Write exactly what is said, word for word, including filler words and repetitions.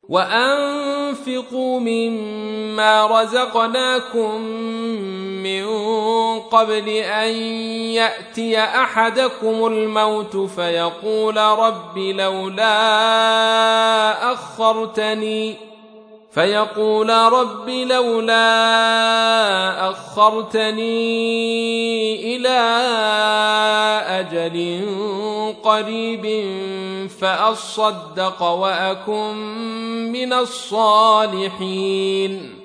وأنفقوا مما رزقناكم من قبل أن يأتي أحدكم الموت فيقول رب لولا أخرتني فيقول رب لولا أخرتني إلى أجل قريب فأصدق وأكن من الصالحين